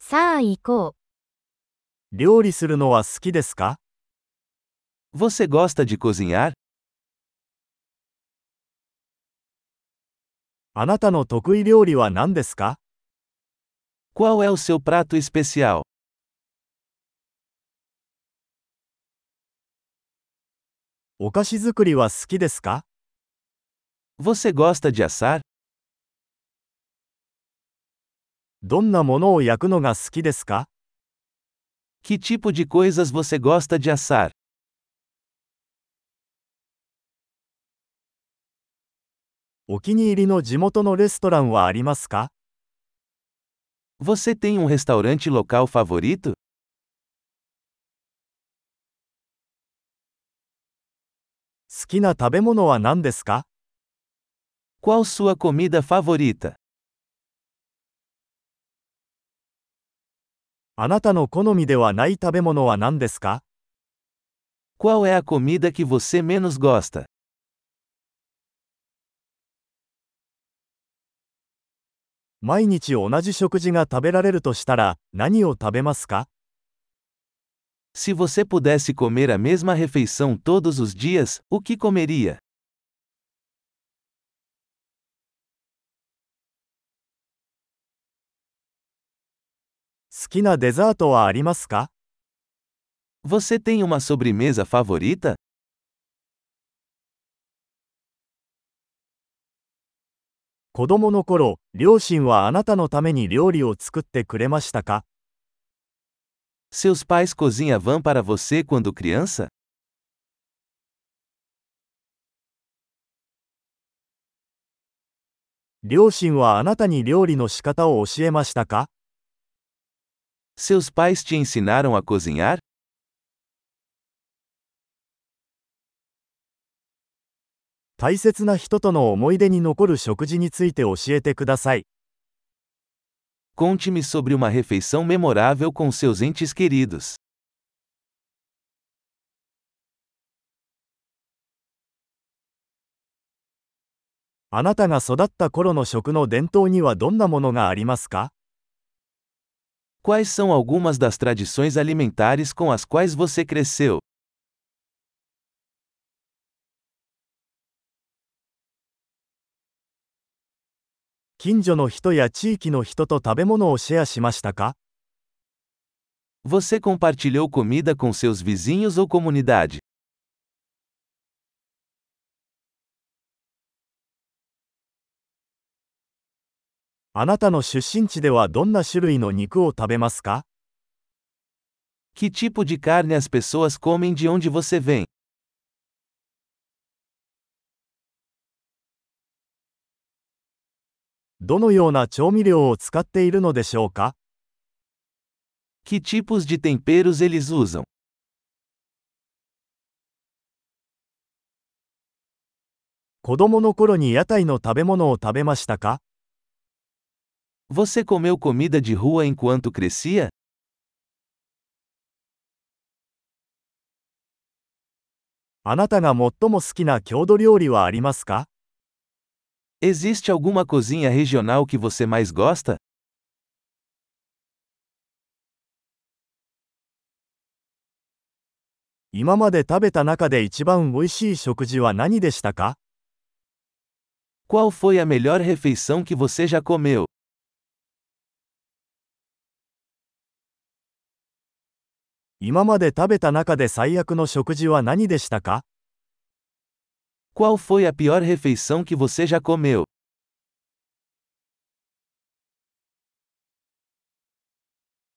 さあ行こ料理するのは好きですか？ Você gosta de cozinhar? あなたの得意料理は何ですか？ Qual é o seu prato especial? お菓子作りは好きですか？ Você gosta de assar? どんなものを焼くのが好きですか？ Que tipo de coisas você gosta de assar? お気に入りの地元のレストランはありますか？ Você tem um restaurante local favorito? 好きな食べ物は何ですか？ Qual sua comida favorita? あなたの好みではない食べ物は何ですか？ Qual é a comida que você menos gosta? 毎日同じ食事が食べられるとしたら、何を食べますか？ Se você pudesse comer a mesma refeição todos os dias, o que comeria? 好きなデザートはありますか？ Você tem uma sobremesa favorita? 子供の頃、両親はあなたのために料理を作ってくれましたか？ Seus pais cozinhavam para você quando criança? 両親はあなたに料理の仕方を教えましたか？ Seus pais te ensinaram a cozinhar? 大切な人との思い出に残る食事について教えてください。 Conte-me sobre uma refeição memorável com seus entes queridos. あなたが育った頃の食の伝統にはどんなものがありますか？ Quais são algumas das tradições alimentares com as quais você cresceu? 近所の人や地域の人と食べ物をシェアしましたか？ Você compartilhou comida com seus vizinhos ou comunidade? あなたの出身地ではどんな種類の肉を食べますか？ Que tipo de carne as pessoas comem de onde você vem? どのような調味料を使っているのでしょうか？ Que tipos de temperos eles usam? 子供の頃に屋台の食べ物を食べましたか？ Você comeu comida de rua enquanto crescia? あなたが最も好きな郷土料理はありますか？ Existe alguma cozinha regional que você mais gosta? 今まで食べた中で一番おいしい食事は何でしたか？ Qual foi a melhor refeição que você já comeu? 今まで食べた中で最悪の食事は何でしたか？ Qual foi a pior refeição que você já comeu?